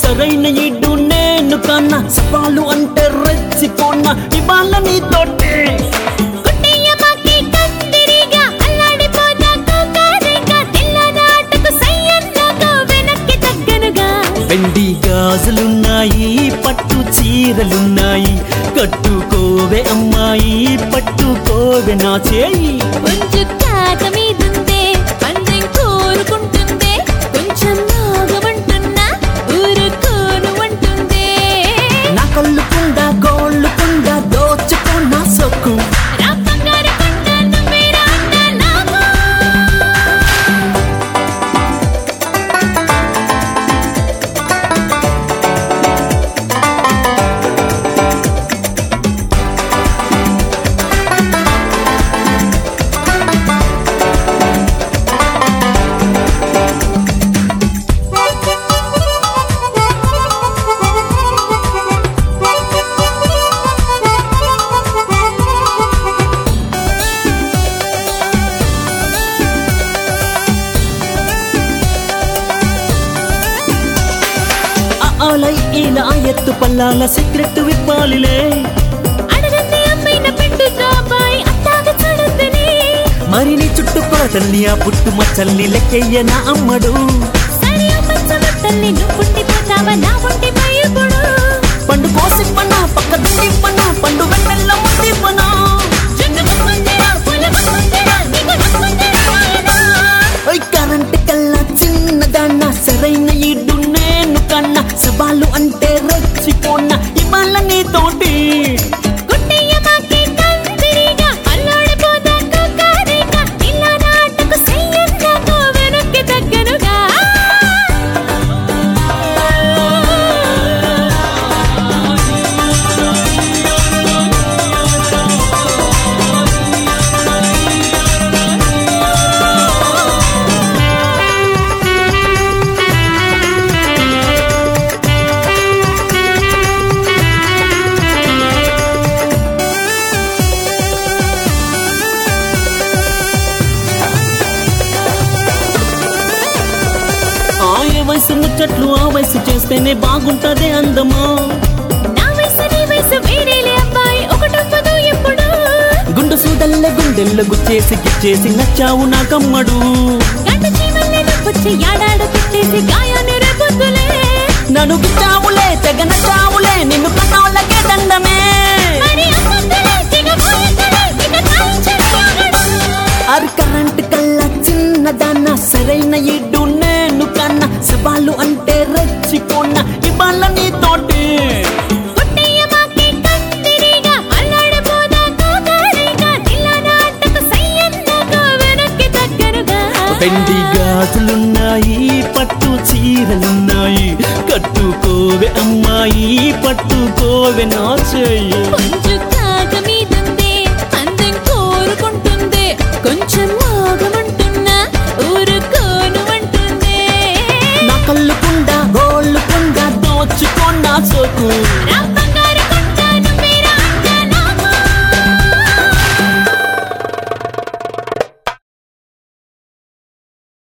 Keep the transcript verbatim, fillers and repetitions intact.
సరైన ఈడు నేను కన్నా సవాలు అంటే రెచ్చిపోన్నా ఇవాళ నీతోటే వెండి గాజులున్నాయి పట్టు చీరలున్నాయి కట్టుకోవే అమ్మాయి పట్టుకోవే నా చేయి కొంచెం కాక మీదుందే పందెం కోరుకుంటుందే కొంచెం నాగమంటున్నా ఊరుకోను అంటుందే నా కళ్ళు కుండా గోళ్ళు కుండా దోచుకున్న సొక్కు ఆలై ఇలా ఎత్తు పల్లాల సీక్రెట్ విప్పాలిలే అడగండి అమ్మైన పెట్టు రాబాయ్ అట్టాగ చూడొద్దని మరి నీ చుట్టుకొలతల్ని ఆ పుట్టు మచ్చల్ని లెక్కయ్య నా అమ్మడు సరే అమ్మచ్చమట్టల్ని నువ్వు ఉండిపోతావా నా ఉండిపో ఇప్పుడు పండు కోసిప్పనా పక్క దుండిప్పనా పండు వెన్నెల్ల ముద్దిప్పనా కరెంట్ కల్లా చిన్నదాన్న సరైన ఈడు నేను కన్నా సవాలు అంటే రెచ్చిపోన్నా ఇవాళ నీతోటి వయసు ముచ్చట్లు ఆ వయసు చేస్తేనే బాగుంటదే అందమా నా వయసు నీ వయసు వేరేలే అబ్బాయి ఒకటొప్పదు ఎప్పుడు గుండు సూదల్లే గుండెల్లో గుచ్చేసి గిచ్చేసి నచ్చావు నాకమ్మడు గంట చీమల్లే నొప్పొచ్చి యాడాడు పెట్టేసి గాయాన్ని రేపొద్దులే నన్ను గిచ్చావులే తెగ నచ్చావులే నిన్ను కన్నోళ్ళకే దండమే అరి కరెంట్ కల్లా చిన్నదాన్న సరైన ఈడు నేను కన్నా సవాలు అంటే రెచ్చిపోన్నా ఇవాళ నీతోటి వెండి గాజులున్నాయి పట్టు చీరలున్నాయి కట్టుకోవే అమ్మాయి పట్టుకోవే నా చెయ్యి కొంచెం కాక మీదుందే అందం కోరుకుంటుందే కొంచెం నాగమంటున్నా ఊరుకోను అంటుందే నా కళ్ళు కుండా గోళ్ళు కుండా దోచుకున్న సోకు